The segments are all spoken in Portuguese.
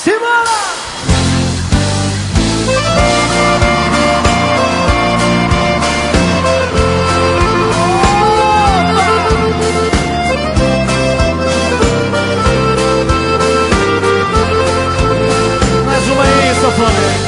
Simbora! Mais uma aí, Sofone.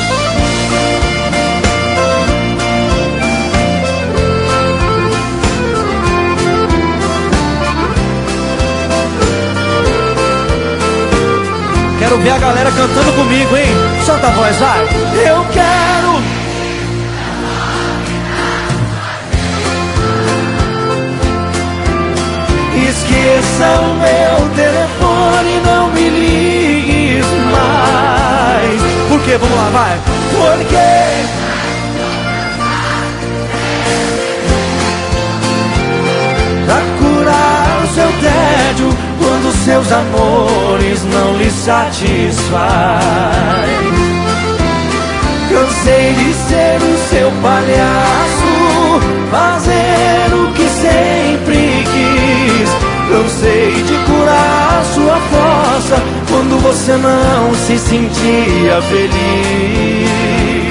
Quero ver a galera cantando comigo, hein? Solta a voz, vai! Eu quero! Esqueça o meu telefone, não me ligues mais. Por quê? Vamos lá, vai! Porque pra curar o seu tédio, quando seus amores não lhe satisfaz. Cansei de ser o seu palhaço, fazer o que sempre quis. Cansei de curar sua força quando você não se sentia feliz.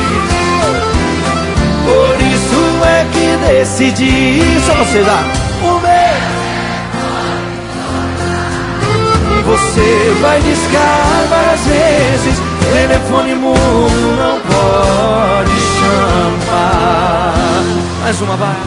Por isso é que decidi, só você dá um beijo. Você vai discar várias vezes, telefone mudo não pode chamar. Mais uma, vai.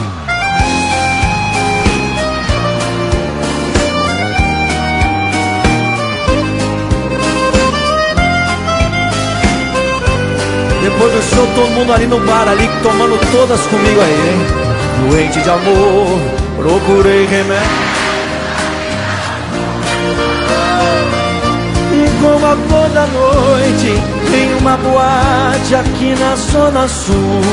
Depois do show, todo mundo ali no bar, ali tomando todas comigo aí, hein? Doente de amor, procurei remédio. Como a toda noite em uma boate aqui na Zona Sul.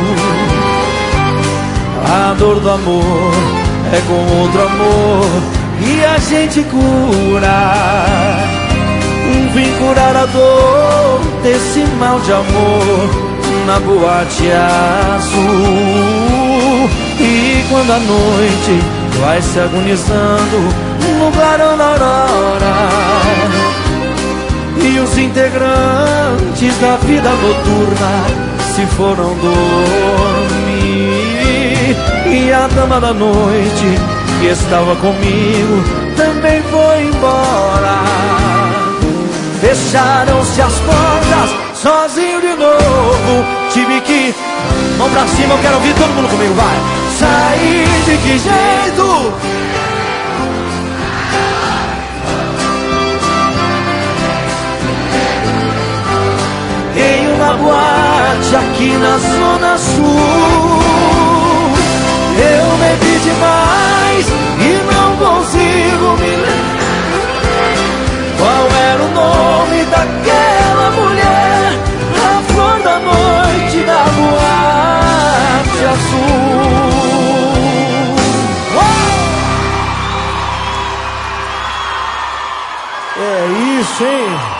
A dor do amor é com outro amor e a gente cura. Vim curar a dor desse mal de amor na boate azul. E quando a noite vai se agonizando no clarão da aurora e os integrantes da vida noturna se foram dormir, e a dama da noite que estava comigo também foi embora. Fecharam-se as portas, sozinho de novo. Tive que, mão pra cima, eu quero ouvir todo mundo comigo, vai. Sair de que jeito? Em uma boate aqui na Zona Sul. Eu bebi demais e não consigo me lembrar qual era o nome daquela mulher, a flor da noite da boate azul. É isso, hein?